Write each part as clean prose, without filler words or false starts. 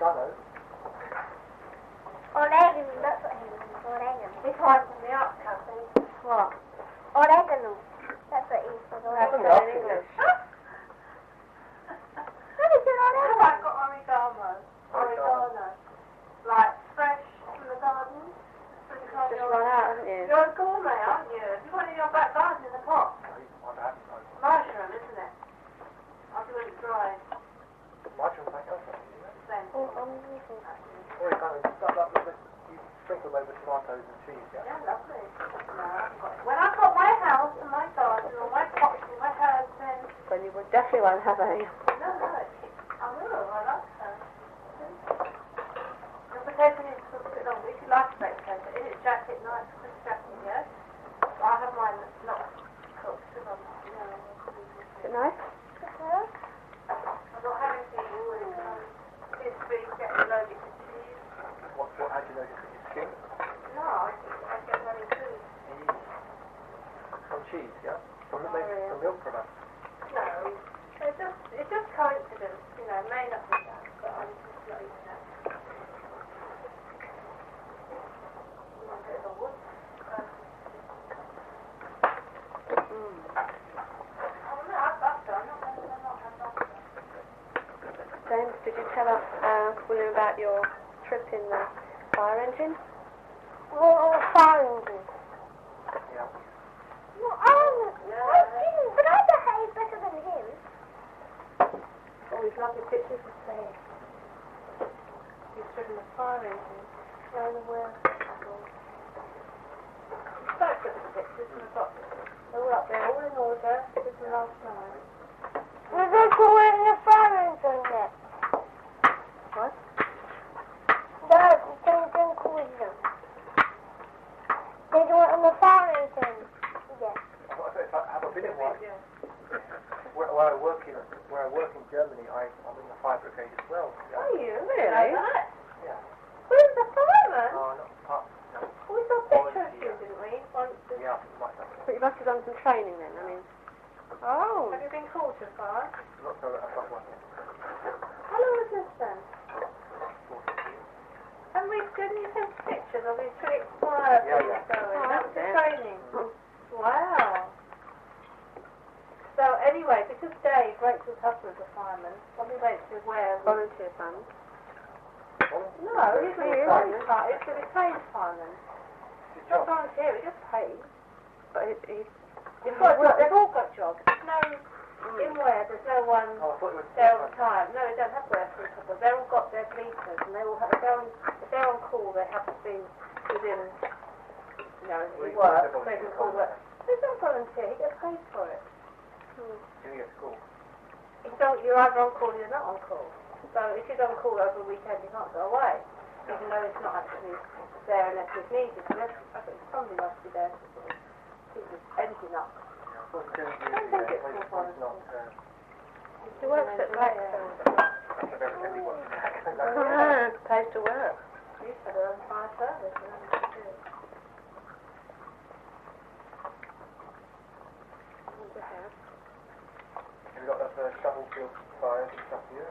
oregano. Oregano, that's what he means. Oregano. He's wiping me up, Kathy. What? Oregano. That's what he said. That's Oregano. in English. What is an Have I oregano? got oregano? Oregano. Oregano. Like fresh from the garden? Just run out, haven't you? You're a gourmet, aren't you? Have you got it in your back garden in the pot? Mushroom, isn't it? I'll do it dry. Mushroom back over. Then. Oregano. You sprinkle them over tomatoes and cheese, yeah? Yeah, lovely. No, I haven't got it. When I've got my house and my garden or my pots and my herbs, then Then you would definitely won't have any. no, I will. I like that. The potato needs to cook a bit longer. If you like a baked potato, in its jacket, nice crisp jacket, yeah? I have mine not cooked because I'm, Is it nice? I'm not having to eat all this beef getting allergic to cheese. What how do you know it's skin? No, I get very food. From cheese, yeah? From milk products. No, it's just coincidence, you know, may not be that, but I'm just not eating that. A bit of a wood. James, did you tell us, William, about your trip in the fire engine? Well, fire engine. Yeah. Well, but I behave better than him. Oh, he's lovely pictures of say. He's driven a fire engine. Around the world. Both of the pictures, and I've got they're all up there, all in order. This is the last night. Well, they call it in the fire engine yet. What? No, don't call it them. They do it in the fire engine. Yes. Have I been in one? Yeah. Where I work in Germany, I'm in the fire brigade as well. Yeah. Are you? Really? Know that? Yeah. Where's the fireman? No, not part. No. We saw pictures, didn't we? Once. Yeah, like that. But you must have done some training then, I mean. Oh. Have you been called to fire? Not so I've got one yet. How long was this then? And didn't you send pictures of his trip fire? Yeah, yeah. That was the yeah. training. Wow. So anyway, because Dave, Rachel's husband's a fireman, when we went to where Volunteer fund. no, he's a retired fireman. Not volunteer, he just pays. But he They've all got jobs. There's no in where there's no one Oh, I thought it was there all the time. No, they don't have working couples. They've all got their bleachers and they all have if they're on call they have to be within work. They can call work. There's no volunteer, he gets paid for it. Doing it at school. You're either on call or you're not on call. So if you're on call over the weekend you can't go away. Even though it's not actually there unless it's needed. Unless I think somebody must be there to sort of keep the engine up. I don't think it's not. He works at Blackstone. Pays to work. She used to have her own fire service. And everything too. Have you got that shovel field fires and stuff here?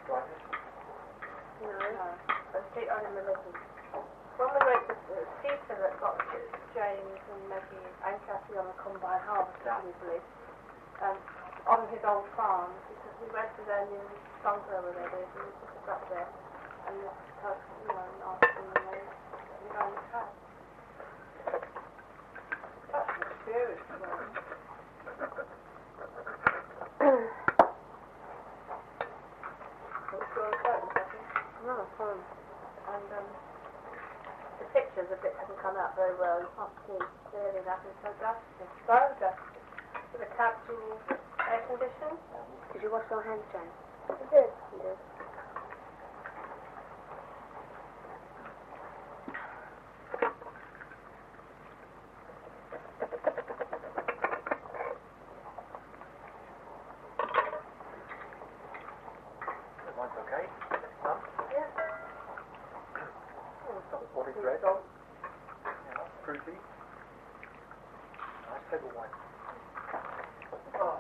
No. But she only religion. When we went to Stephen that got James and Maggie and Kathy on the Combine harvesting police on his old farm because we went to their new bungalow where they live and we took us up there and the person, and asked them and they go in the house. That's an experience, Oh, fun. And the pictures of it haven't come out very well. You can't see clearly that it's so dusty. So dusty. With the cabs all air conditioned. Did you wash your hands, James? I did. You did. Mine's okay. Huh? Yeah. What is red? Yeah, fruity. Nice table wine. Oh.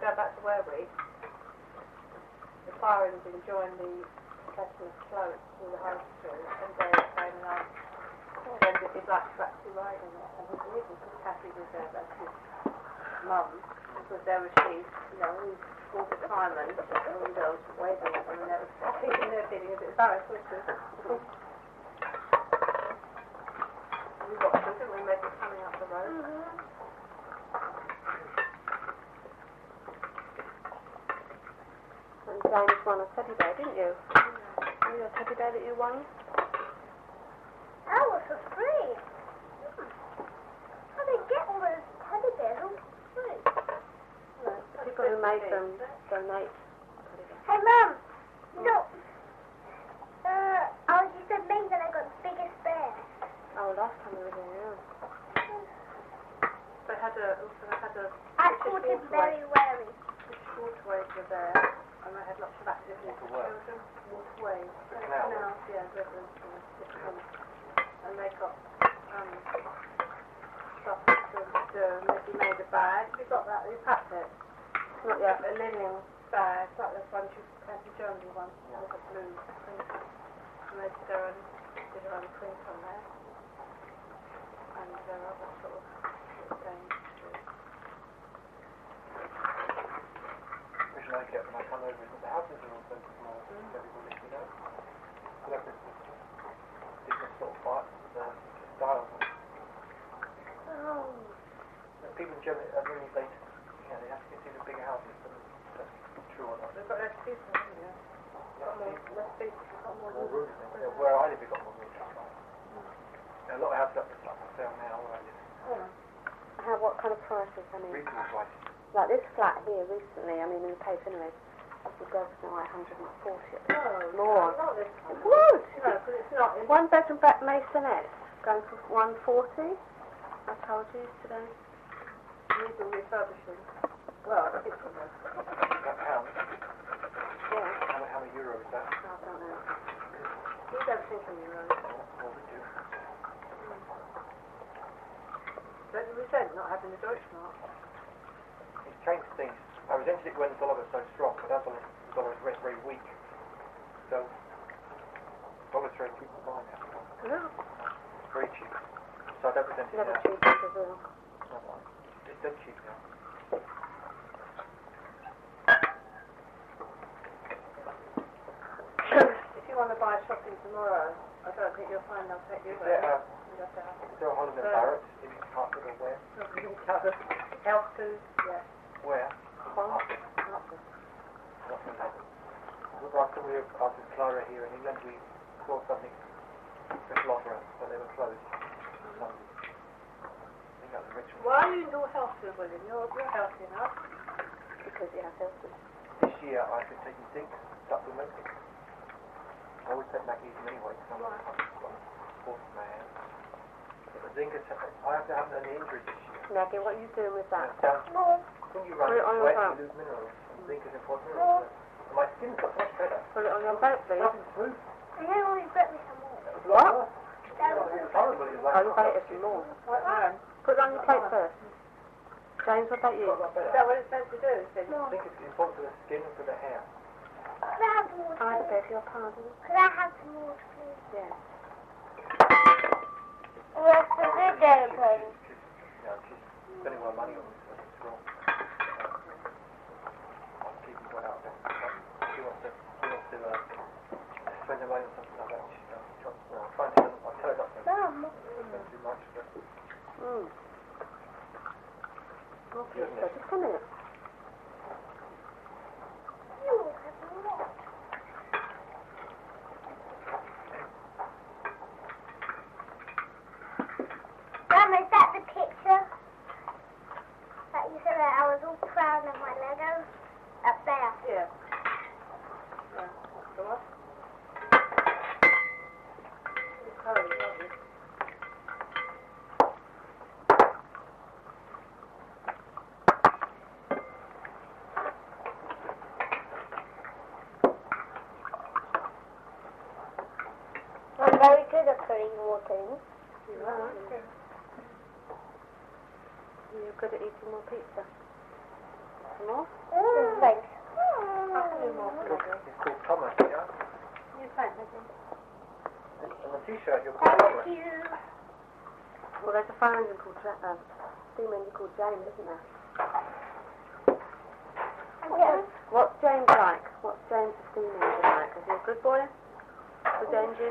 go back to where we, the fire engine joined the procession of floats through the high street, and they came along. Then the black taxi riding it, and his reason because Kathy was there, that's his mum, because there was she, you know, all the time, and the windows waving at them, and there was Kathy in there feeling a bit embarrassed, which was. We watched them, didn't we, make it coming up the road? And James won a teddy bear, didn't you? You a teddy bear that you won? That was for free. How did they get all those teddy bears all for free? People who made them donate. Hey, Mum, look. Oh, you said me that I got the biggest bear. Oh, last time we were there, yeah. They had a I called him very wary. waterways were there, and they had lots of activities for children. Waterways. Canals, yeah, rivers and different. And they got stuff to do, and they made a bag. You got that? You packed it? Not yet. A linen bag, like the one you had in Germany once, with a blue print. And they did their own print on there. And there are other sort of things too. Which I get when I come over is that the houses are all so small, everybody, you know. So that's different sort of styles. Oh. People in Germany are really late, you know, they have to get into bigger houses, but that's true or not. They've got less people, haven't they? Less people, got more rooms. Where I live, we've got more rooms. A lot of houses up for sale now, where I live. What kind of prices? I mean, Reasonable prices. like this flat here recently, I mean in the paper anyway, would go for like 140. More. Not this It one. would. No, because it's not. It's One bedroom back masonette going for 140. I told you today. needing refurbishing. Well, it's That pound, Yeah. how many euros is that? I don't know. you don't think in euros. Well, we do. Don't you resent not having the Deutschmark? It's changed things. I resented it when the dollar was so strong, but now the dollar is very, very weak. So, dollar's very cheap to buy now. No. Very cheap. So I don't resent it Never now. cheap in Brazil. It's dead cheap now. If you want to buy shopping tomorrow, I don't think you'll find they'll take you Is there. there, You have to have is there a Holland and Barrett in Hartford or where? health food, yeah. Where? Hartford. Last time we were after Clara here in England, we saw something special offer, but they were closed. I think that was Richmond. Why are you into health food, William? You're healthy enough. Because you have health food. This year I've been taking zinc supplements. I always take magnesium anyway, because I'm got a force in my hand. But the zinc is, I have to have an injury this year. Maggie, what are you doing with that? When you run Put it on your sweat, back. you lose minerals. And zinc is important minerals. And my skin's got much better. Put it on your boat, please. Nothing smooth. And then always get me some more. It was a lot worse. It was horrible. It was Oh, you like, ate it some more. Right now. Put it on your plate first. James, what about you? got a lot Is better. that what it's meant to do? Is it? I think it's important for the skin and for the hair. Could I have some water, I please? beg your pardon. Could I have some water, please? Yes. What's the video, please? She's spending my money on this. It's wrong. I'm keeping one out there. She wants to spend her money on something like that. She's I'm trying to tell her not to Mum. spend too much, but Oh, please, sir, just a minute. You have some water. Mum, is that the picture that you said that I was all proud of my Legos? Up there. Yeah. Yeah. The what? It's cold, isn't it? I'm very good at putting water in. You are. You're good at eating more pizza. some more? Thanks. I can do more for Maggie. He's called Thomas, you know? You thank Maggie. And on the t-shirt you're called Thomas. Thank you. Well, there's a fire engine called steam engine called James, isn't there? Yeah. What's James like? What's James the steam engine like? Is he a good boy? Good engine?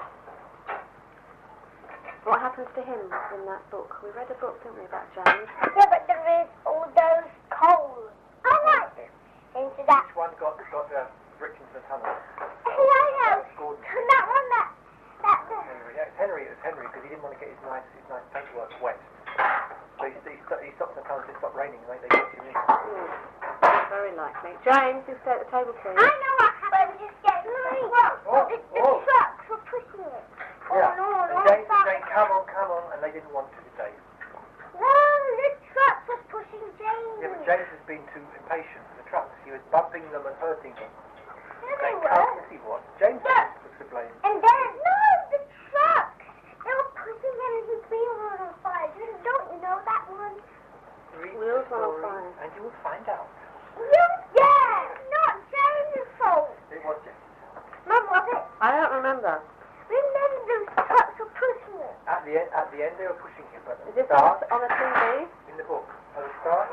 What happens to him in that book? We read a book, didn't we, about James? Yeah, but there is all those coals. I like this. Into that. Each one got bricked into the tunnel. I know. Gordon. And that one, that. Henry. Yeah, it was Henry because he didn't want to get his nice paperwork wet. So he stopped the tunnel until it stopped raining and they got him in. Very likely. James, you stay at the table, please. I know what happened. Just get me. The trucks were pushing it. Yeah. On, And James was saying, come on, and they didn't want to today. No, the trucks were pushing James. Yeah, but James has been too impatient for the trucks. He was bumping them and hurting them. No, they Saying, were. come, yes he was. James was to blame. And then, no, the trucks. They were pushing him and his wheel was on fire. Don't you know that one? Read Wheels the on story fire. and you will find out. Yeah, not James' fault. It was James. Mum, was it? I don't remember. Remember those trucks were pushing it. At the end they were pushing him, but Is at the this start, on a TV? in the book, at the start,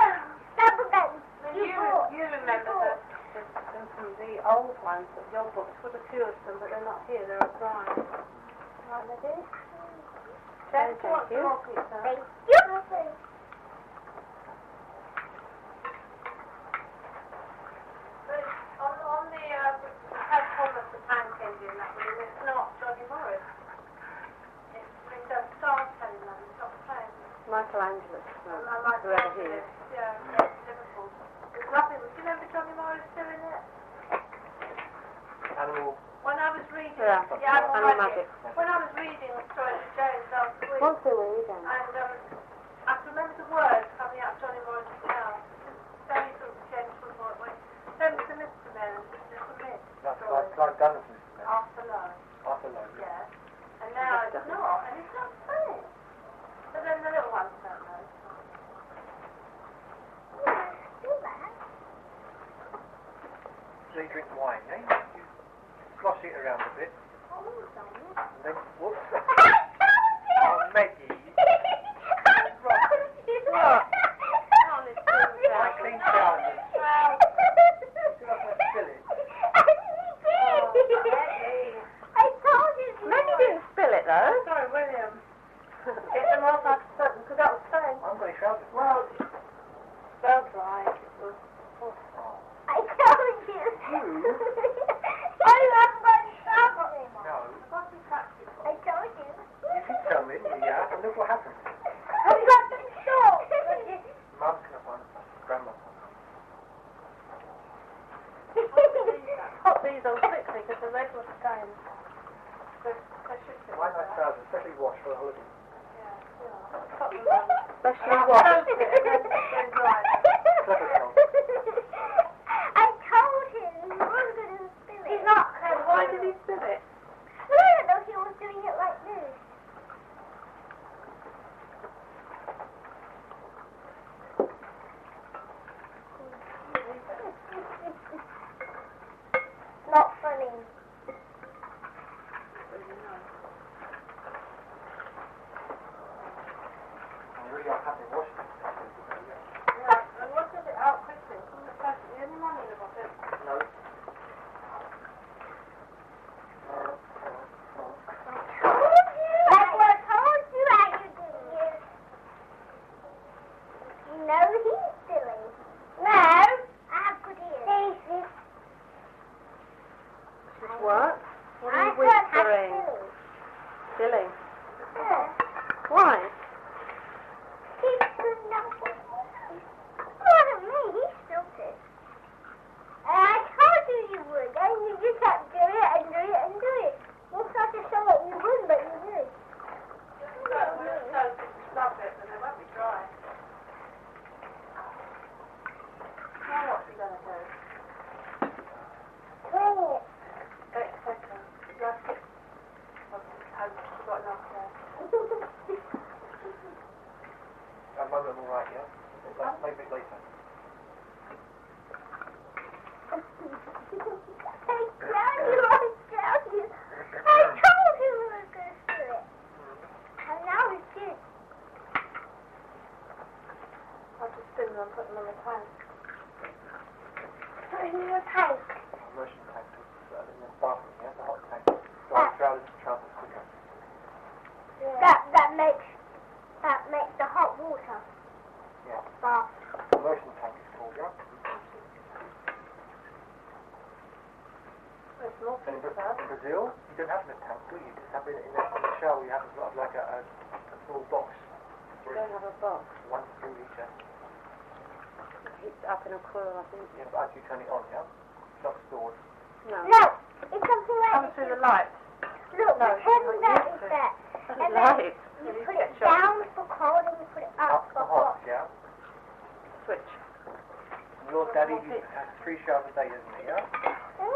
You remember them from the old ones, but your books would have two of them, but they're not here, they're at Brian. Right, they do? James, Thank you. more pizza? Thank you. On the Ted Thomas the tank engine, that one, it's not Johnny Morris. It's a star telling them, it's not the same. Michelangelo. I like Whoever he is. Yeah, Liverpool. There's nothing. Do you remember Johnny Morris still in it? animal. When I was reading, Yeah, Animal Animal Magic. When I was reading the story of James last week, What's the reason? and I can remember the words coming out of Johnny Morris's mouth. Very sort of gentle voice. Then was the Mr. Man, just a myth That's story. Clive Dunn, isn't it? Arthur Lowe. Arthur Lowe. Yeah. And now it's not, and it's not funny. But then the little ones don't know. So you drink wine, eh? You slosh it around a bit. And then, whoops. Oh, Maggie. I clean trousers. You're not going to spill it. I told you. Maybe you didn't spill it though. Sorry, William. Get them off after certain, because that was saying. I'm going to trousers. Well, felt like it was. I told you. I love my shopping. No. What's the practice? I told you. You did tell me, yeah, and look what happened. I got the short. Mum's going to find Grandma's one. Pop these on quickly, because the red was staying. They should fit Why like nice that. trousers, especially washed for a holiday. Yeah. Pop them on. Especially what? Clever girl. I told him he was going to spill it. He's not. Why did he spill it? I don't know, he was doing it like this. Not funny. I really are happy washing it. Yeah, and what is it out quickly? Any money in the bucket? No. Like I told you how you do it. You know he's silly. No, I have good ears. What? What are you I said have whispering? silly. Silly. Yeah. Why? He's good enough. It wasn't me, he spilt it. And I told you you would, and you just kept doing it and doing it and doing it. You tried to show that you wouldn't, but you did. Love it, and they won't be dry. Now what's he going to do? Clean it. Get second. Like it. I've got enough there. I'm all right, yeah? Maybe later. spin them and put them on the tank. Put it in your tank. Immersion tank in the bathroom, yeah, the hot tank. Dry trousers quicker. Yeah. That makes the hot water. Yeah. Bath. Immersion tank is called, yeah. It's more In pizza. Brazil, you don't have it in a tank, do you? You just have it in the shower. You have it sort of like a small box. You don't have a box. 1 to 2 litre. It's up in a coil, I think. Yeah, but as you turn it on, yeah? It's not stored. No. No, it's something like Comes through the light. Look, No, pretend it's that not is used that. That's And light. You put it down for cold and you put it up for hot. Yeah? Switch. Your daddy has 3 showers a day, doesn't he, yeah? No,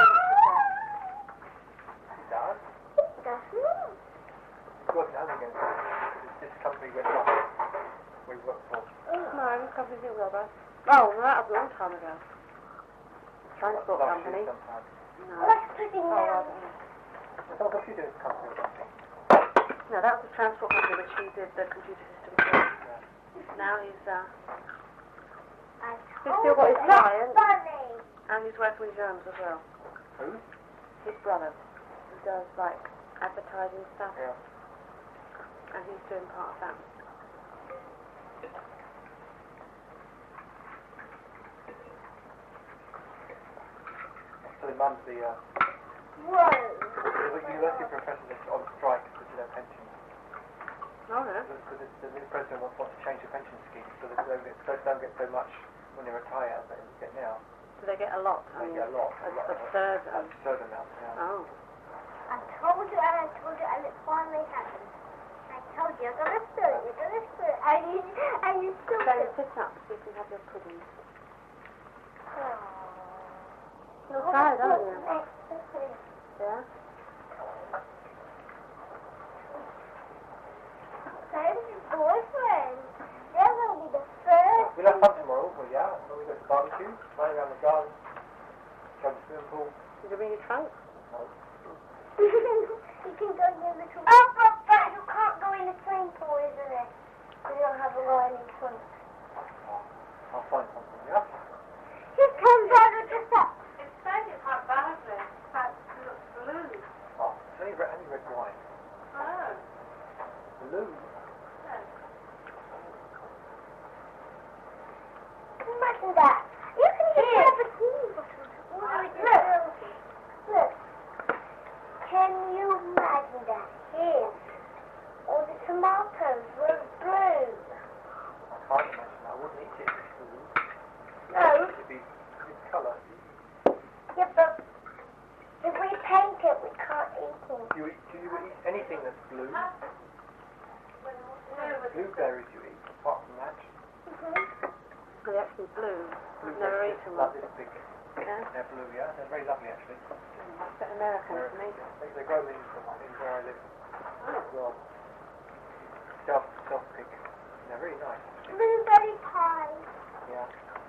He does. it doesn't. He's working home again. This company went off. We worked for. No, this company's in Wilbur. Oh, well, that was a long time ago. Transport Last company. year sometime. No. Let's put it Oh, down. It's not a computer company or something. No, that was the transport company which he did the computer system for. Now he's still got his clients. Funny. and he's working with Jones as well. Who? His brother. He does like advertising stuff. Yeah. And he's doing part of that. So the mum's the Whoa. university professor that's on strike because of their pensions. Oh, no. Because the new president wants to change the pension scheme so they don't get so much when they retire as they get now. Do they get a lot? They get a lot. Absurd. Absurd amounts, yeah. Oh. I told you and it finally happened. I told you, you're gonna spill it, and you spilled So it. sit up so you can have your pudding. Oh. You're tired, aren't you? you? Yeah? There's your boyfriend. They're gonna be the first. We'll have fun tomorrow, well, yeah. We'll go to barbecue, running around the garden, go to the swimming pool. Did you bring your trunk? No. You can go in the little. Oh, but you can't go in the swimming pool, isn't it? Because you don't have a lining trunk. I'll find something, yeah? Just comes out of the top. It's faded quite badly. It looks blue. Oh, it's only red wine. Oh. Blue. Imagine that. You can just have a tea bottle. Look. Can you imagine that? Here. All the tomatoes were blue. I can't imagine. I wouldn't eat it if it's blue. No. It'd be this colour. Yeah, but if we paint it, we can't eat it. Do you eat anything that's blue? Blueberries you eat, apart from that. They're actually blue. I've never eaten Like one. this big. Yeah? They're blue, yeah? They're very lovely, actually. That's a bit American to me. They grow in where I live as well. Self-pick. They're really nice, actually. Blueberry pie. Yeah.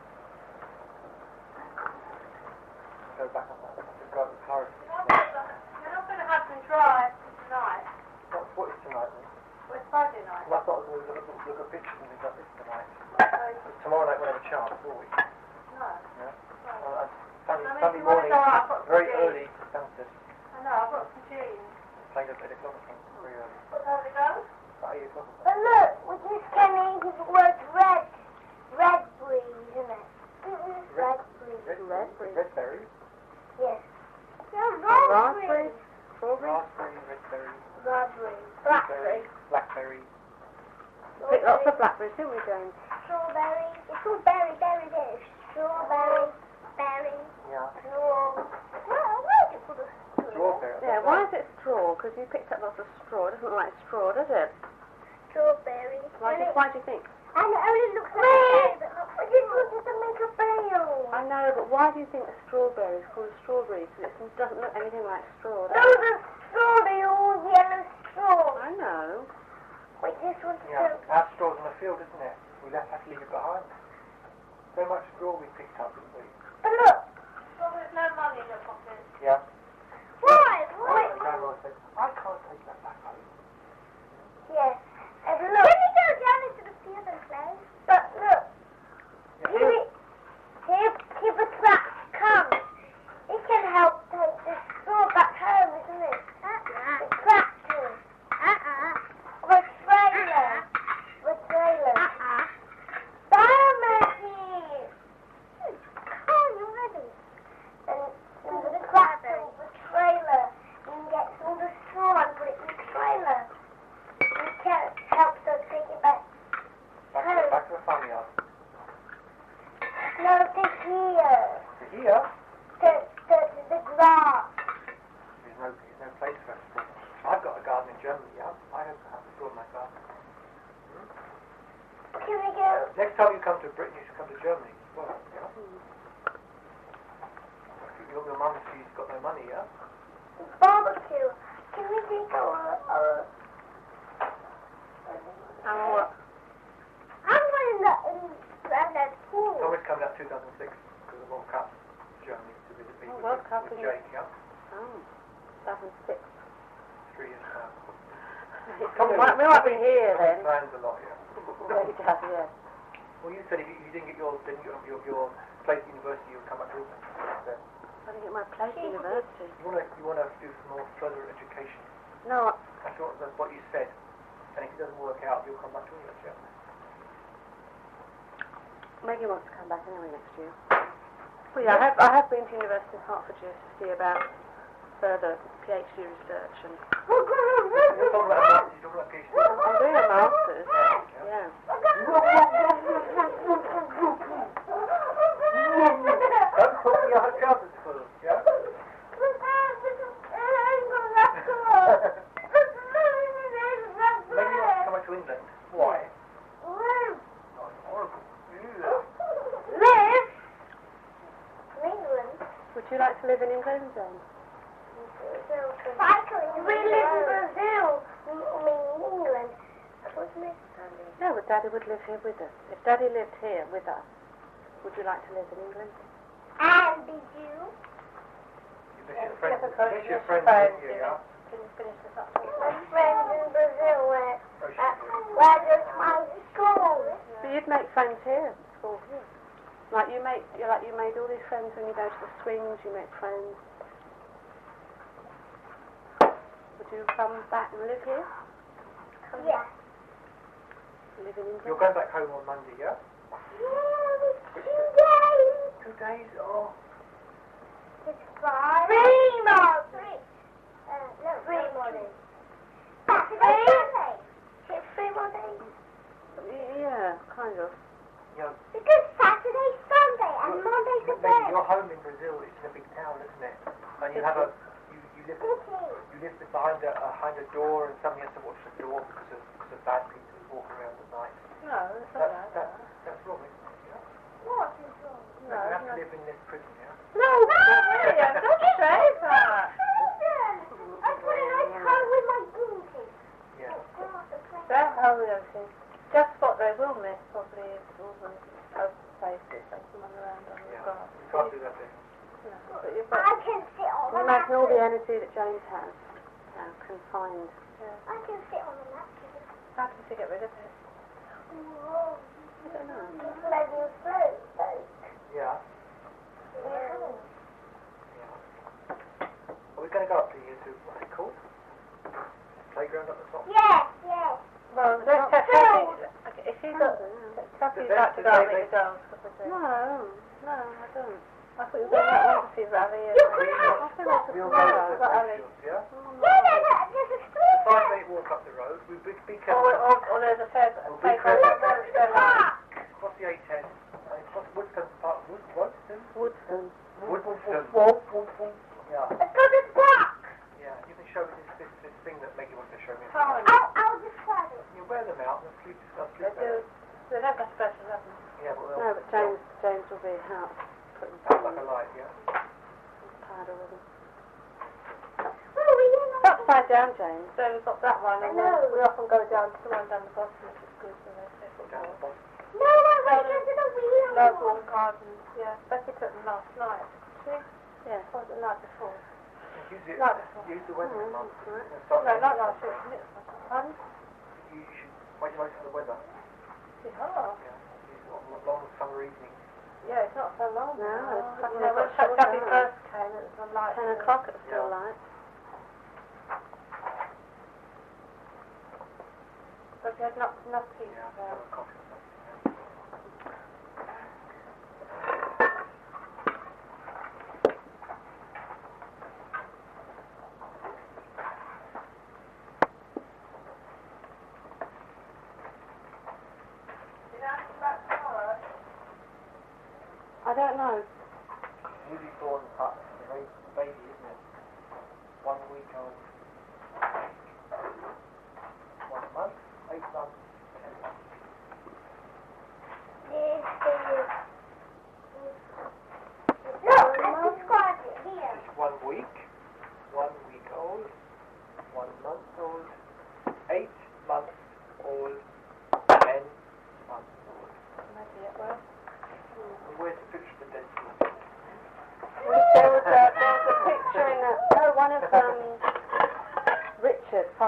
Go back on that. Go to Paris. You're not going to have them dry tonight. What is tonight then? Well, it's Friday night. Well, I thought we were going to look at pictures and things like this tonight. Tomorrow night we'll have a chance, will we? No. Yeah? No. Sunday morning, very early downstairs. I know, I've got some jeans. Playing at 8 o'clock or something. Very early. What time to go? About 8 o'clock or But look, we just came in because it was raspberry, isn't it? Raspberry. something. Redberry. Yes. No, raspberry. Strawberry? Raspberry, redberry. Raspberry. Blackberry. Blackberry. We picked lots of blackberries, didn't we, James? Strawberry. It's all berry, there. Strawberry. Berry. Yeah. Straw. Where did you put a Strawberry. Yeah, why is it straw? Because you picked up lots of straw. It doesn't look like straw, does it? Strawberry. Why do you think? And it only looks like a berry, but look, I just wanted to make a bale. I know, but why do you think a strawberry is called a strawberry? Because it doesn't look anything like straw, does Those it? are straw, they all yellow straw. I know. We just wanted Yeah, to... our straw's in the field, isn't it? We have to leave it behind. So much straw we picked up, didn't we? But look. Well, there's no money in your pocket. Yeah. Why? And Grandma said, I can't take that back home. Yes. And look. Can we go down into the field and play? But look. we go? Next time you come to Britain, you should come to Germany as well, yeah? Your mum, she's got no money, yeah? Barbecue. Can we take What? I'm going in that pool. It's always coming out 2006 because of the World Cup, Germany, to visit me Oh, World Cup, with isn't it? Jake, yeah? Oh, 2006. 3 years now. We might be here then. Plans a lot, yeah. Yeah, he does, yeah. Well, you said if you didn't get your place at university, you'd come back to England. So I didn't get my place at university. you want to do some more further education. No, That's what you said. And if it doesn't work out, you'll come back to England, yeah? Maggie wants to come back anyway next year. Well, yeah, I have been to University of Hertfordshire to see about further PhD research and You're talking about masters, you're talking about PhD. I'm doing a master's. Yeah. Don't put your trousers full, yeah? Maybe you want to come back to England. Why? Oh, it's horrible. Live? England? Would you like to live in England then? Cycling. We live in Brazil. I mean, England. What's next Sunday? No, but Daddy would live here with us. If Daddy lived here with us, would you like to live in England? And did you? You miss your friends, yeah? Can you finish this up? My friends in Brazil where Oh, she's there's my school. So you'd make friends here, at school here. Like you made all these friends when you go to the swings. You make friends. Would you come back and live here? Yes. Live in England? You're going back home on Monday, yeah? Yeah, 2 days. 2 days? Oh. It's 5. 3 more. 3. No, 3 more days. Saturday, Sunday. It's 3 more days. Yeah, kind of. You know, Because Saturday, Sunday, and Monday's the maybe bed. your home in Brazil is in a big town, isn't it? And you have you live behind a door, and somebody has to watch the door because of bad people who walk around at night. No, it's not like that. That's wrong, isn't it? Yeah? What is wrong? No, You have no. to live in this prison, yeah? No, William, don't say that. Listen, I put a nice car with my guinea pig. Yeah. They're holy things. Just what they will miss probably is all the open places they can run around on the Yeah. grass. You can't do that there. No, but you've I got can sit on the imagine all the mattress. energy that James has confined. I can sit on the mattress. How did you get rid of it? Whoa. I don't know. It's like you float. Yeah. Yeah. Yeah. Are we going to go up to you to, what's it called? Playground up the top? Yes, yes. Well, not if you got Kathy'd Did like to they- go did with they- the girls. No, I don't. I thought you were going out to see Ravi. You can have I think that's We'll a go to tomorrow. the snowshoes, yeah? there's a street. 5-minute walk up the road. We be Or careful. there's a fair We'll be playground. careful. Across the A10. Across Woodstone Park. Woodstone? Woodson. Woodstone. Yeah. It's got a block. Yeah. You can show me this thing that Maggie wanted to show me. Fine. I'll describe it. You wear them out and sleep. They do. They don't go special, have they? Yeah, but No, but James will be out putting Sounds like a light, yeah. powder with him. Where are we in? It's upside down, James. So we've got that one, and I know. we often go down to the one down the bottom, which is good for those Down the football. bottom. No, we're going to the wheel. Local gardens, yeah. Becky took them last night. Yeah, or the night before. Use it. Night before. Use the weather Mm, month. right. And start No, not using last it. week. Pardon? You should wait for the weather. Yeah. Yeah. Use it on long summer evenings. Yeah, it's not so long. No, it's You know, when Chappie first came, it was on light. 10 o'clock it was still Yeah. light. But we had not enough people Yeah. there. Have a coffee or something. I don't know. Newly-born pup, a baby, isn't it? 1 week old. 1 month, 8 months, 10 months.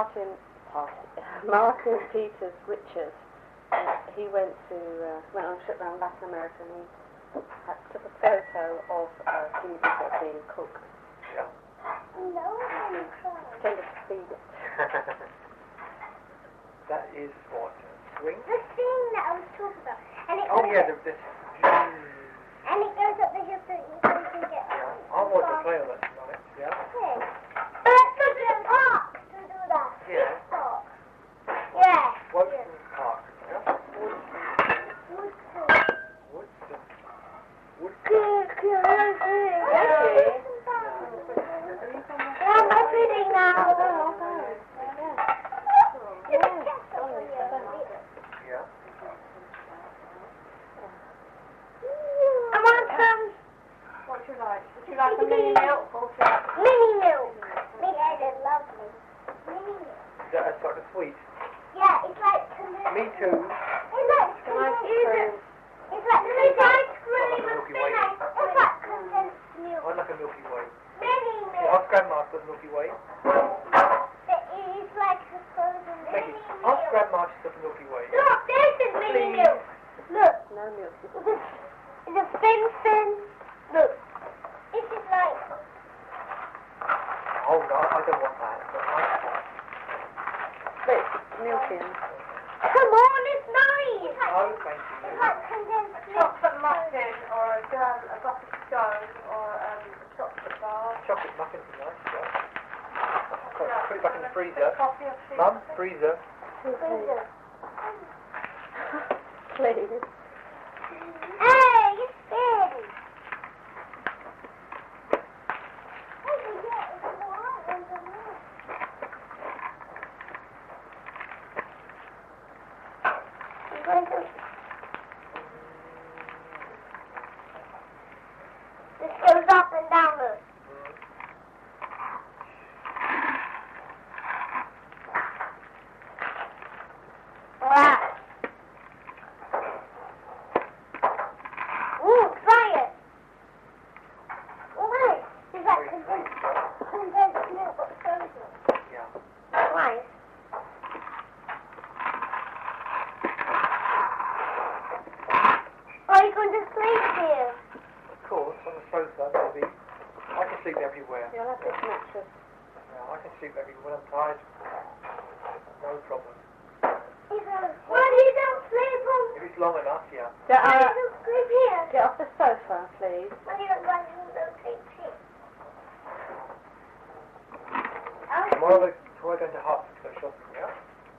Martin Peters Richards. He went on a trip around Latin America and he took a photo of Jesus being cooked. Yeah. No, I'm crying. Pretended to feed it. That is what? Swing? The thing that I was talking about. And it Oh goes yeah, up, this. and it goes up the hill so you can get Yeah. I want to play on that tonight. Yeah. Okay. But let's go to the park to do that. Yeah. Park. Yeah. Woodson Park. Yeah. Woodson. Woodson. Yeah, I'm reading now. Yeah. I want some What would you like? Would you like a mini milk or would you like mini milk. Mini milk is lovely. Mini milk. Is that like a sweet? Yeah, it's like condensed. Me too. It's like condensed. It's like ice cream. Milky Way. It's like condensed milk. I'd like a Milky Way. Mini Yeah, milk. ask Grandma for the Milky Way. It is like a frozen Thank mini you. milk. Ask Grandma for the Milky Way. Look, there's the mini milk. Look, No milk. it's a thin. Look, this is like. Oh no, I don't want that. But I want. But it's milky. Come on, it's nice. It's like, Oh, thank you. it's like condensed milk. chocolate muffin or a butter scone or a chocolate bar? Chocolate muffins are nice. Yeah. Put it back in the freezer. Coffee or tea? Mum, freezer. Freezer. Please. Hey, it's ready. Oh, yeah, it's warm in the milk. You going to... This goes up and down, look. Wow. Ooh, try it. Oh, nice. Is that condensed milk frozen? Yeah. Nice. Are you going to sleep here? Of course, on the sofa, maybe. I can sleep everywhere. You'll have this mattress. Yeah, I can sleep everywhere when I'm tired. No problem. Well, you don't sleep on... If it's long enough, yeah. You don't sleep here. Get off the sofa, please. Well, you don't want to rotate here. Tomorrow we're going to Hertford to go shopping, yeah?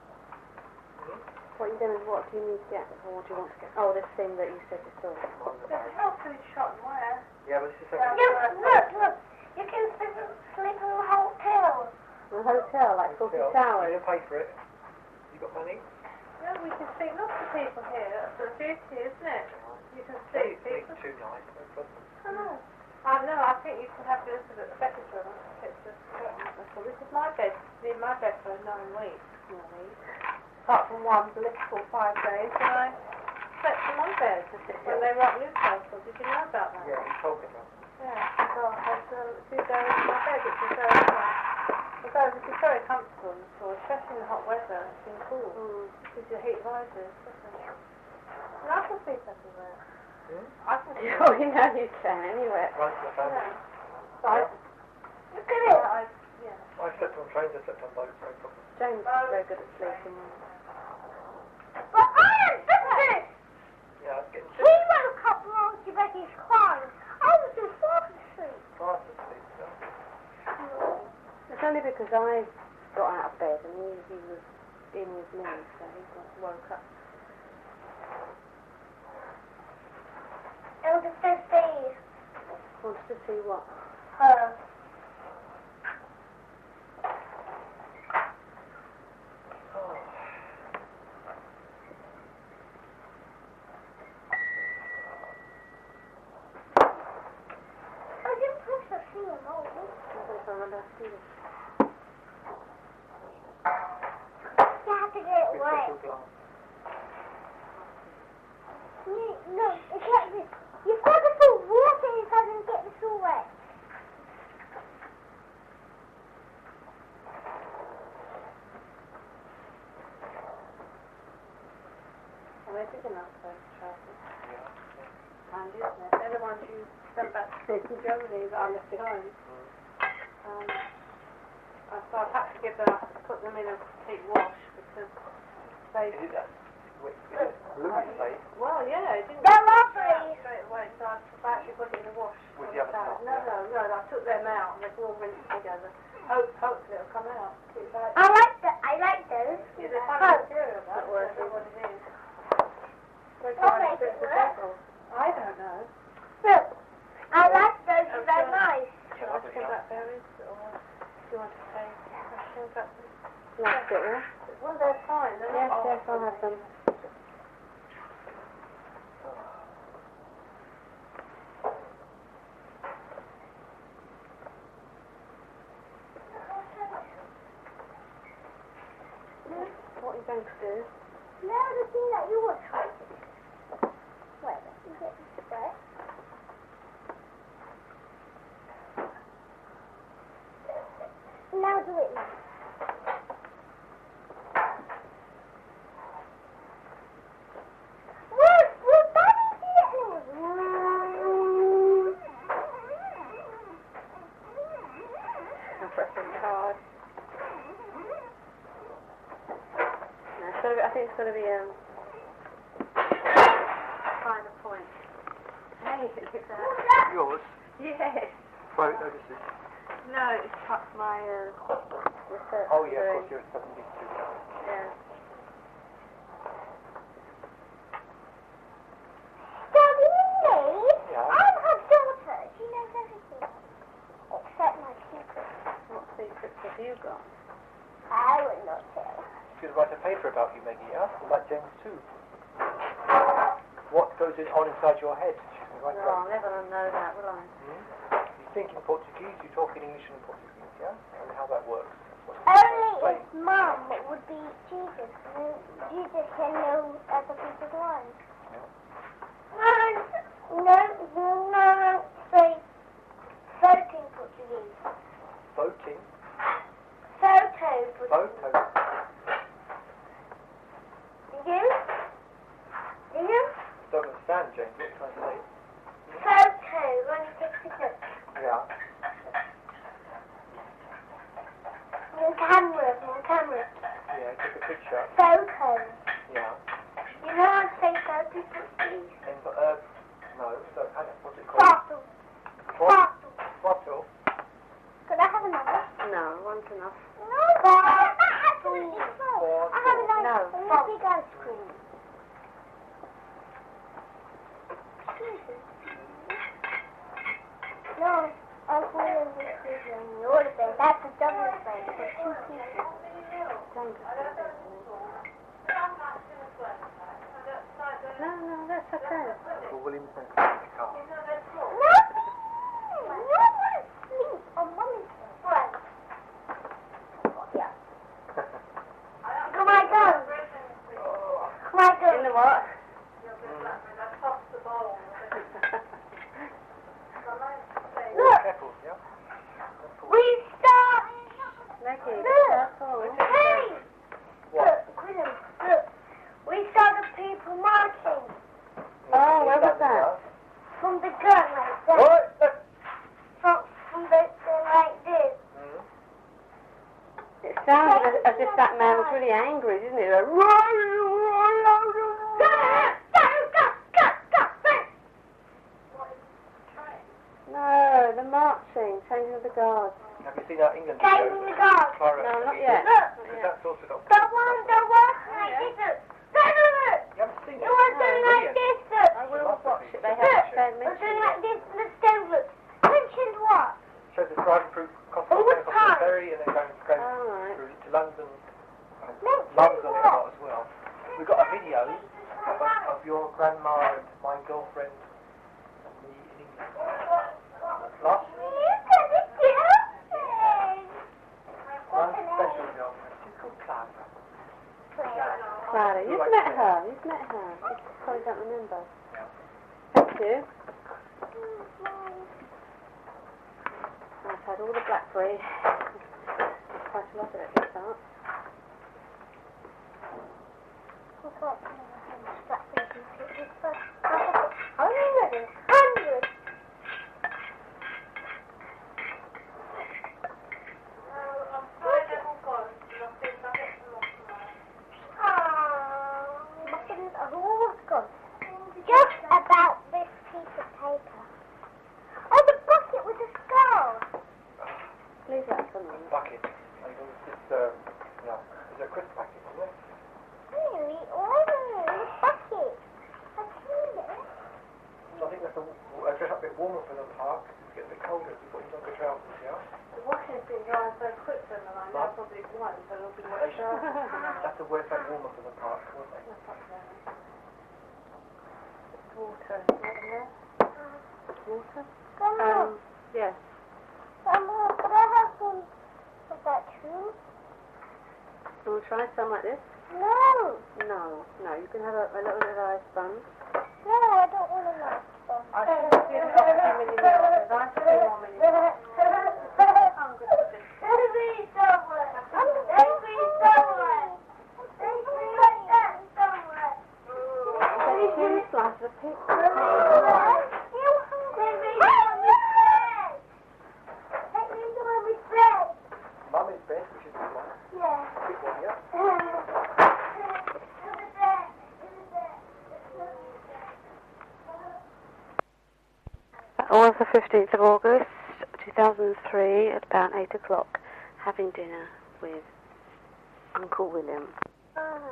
What do you need to get? Or what do you want to get? Oh, this thing that you said you saw. There's a health food shop where? Yeah, but this is Yeah. something. Look. You can sleep in a hotel. A hotel, like 40 You towers. don't pay for it. You got money? No, we can sleep lots of people here. That's the beauty, isn't it? You can Sleep sleep. too nice, no problem. I know. I think you can have Elizabeth at the second room. It's just, well, this is my bed. This is my bed for 9 weeks. Apart from one blissful 5 days, and I slept in my bed when they were at Newcastle. Did you know about that? Yeah, you told me that. Yeah, so I had 2 days in my bed, which was very nice. Although this is very comfortable in the store, especially in the hot weather. It's been cool. Because your heat rises, doesn't it? And I can sleep everywhere. I can sleep. Oh, you know you can, anyway. Right to the family. Yeah. So I, Look at it. yeah. I slept on trains, I slept on boats, no problem. James is very good at sleeping. But I am different. Yeah, it's getting He woke up wrong to bed, he's crying. I was just fast asleep. fast asleep, so. It's only because I got out of bed and he was in with me, so he woke up. And the first day, Wants to see what? her. Oh. I didn't push the thing along. I don't know if I remember how to do this. You have to get it With wet. special glass. No, it can't be. You've got to put water inside and get this all wet. those trousers. Yeah. Handy, isn't it? They're the ones you sent back to Germany that I left behind. So I've had to give them, put them in a complete wash because they... Is it that? Wait, is it Louis plate? Well, yeah, it didn't They're come out lovely. straight away, so I actually put it in a wash. With the other stuff, No, I took them out and they've all rinsed together. Hopefully it'll come out. I like those. Is it funny Oh. material? That's Not worth what it is. What makes it work? I don't know. Look, I like those. They're nice. Shall I skim blackberries or do you want to say skim blackberries? That's it, yeah? Well, they're fine. They're Yes, not yes, I'll have them. What are you going to do? No, the thing that you were trying to do. Where? Is it where? Now do it now. We're balancing it I'm pressing hard. No, it's gotta be, I think it's got to be find a point. Hey, look at that. Yours? Yes. Right, no, this is. No, it's my research. Oh, yeah, degree. of course, you're 72. Yeah. Daddy, Yeah. I'm her daughter. She knows everything. Except my secrets. What secrets have you got? I will not tell. You could write a paper about you, Maggie, yeah? Like James too. What goes on inside your head? She can write No, about. I'll never know that, will I? You think in Portuguese, you talk in English and Portuguese, yeah? And how that works. That's what Only if Mum would be Jesus. And Jesus can know other people's lives. No. Say voting Portuguese. Voting. Photo Portuguese. Photo. Do you? Don't understand, James. What are you trying to say? Photo. When you take pictures. Yeah. Camera. Yeah, take a picture. Photo. Yeah. You know how to say photo Portuguese? And, no, so, what's it called? Photo. Photo. Could I have another? No, one's enough. No, that's absolutely fine. I have another. No. A big ice cream. No, I'm putting this in the order thing. That's a double thing for 2 people. No, that's okay. For Williams and Clark. No, sleep on Mummy's bed. Yeah. Come on, go. Come on, go. In the what? Look, Careful, yeah? we start. Maggie, be Look. careful. Hey. What? Look, William, look. We saw the people marching Oh, where was that? from the gun like that. What? From the like this. It sounded as if that man was really angry, didn't it? Like, no, the marching, changing of the guard. Have you seen our England Changing video? the guard. Clara, No, not have you yet. seen- Look. Because that's also got. The one like this. Look. You haven't seen The it? one doing like this. Look. I will watch it. They Look. haven't said We're mention doing it. like this. Let's go look. Mentioned what? Shows the driving through Costa All the Costa time. Ferry and then going All right. through to London. Mentioned London on it a what? lot as well. We've got a video of your grandma and my girlfriend and me in England. Last Look at the girlfriend. one special girlfriend. She's called Clara. Clara, you've met her. You've met her. You probably don't remember. Thank you. I've had all the blackberry. Quite a lot of it to start. We've got Just about this piece of paper. Oh, the bucket with the skull. Leave that for me. Bucket. And it's no, it's a crisp packet, isn't it? Really? Oh, the bucket. I've seen it. So I think that's a dress up a bit warmer for the park. It's getting a bit colder if you put in longer trousers, yeah? The washing's been drying so quick for them, and I probably won't, so it'll be wet. That's a wear something warmer for the park, won't they? Water. Is that in there? Water? Grandma, Yes. Grandma, could I have some of that too? You want to try some like this? No. No. You can have a little bit of ice sponge. No, I don't want a nice one. I should have given up a few mini meals. There's ice cream on mini meals. I'm good at this. Two slices of pizza. Mummy's bed, which is a big one. Big one, yeah? That was the 15th of August, 2003, at about 8 o'clock, having dinner with Uncle William.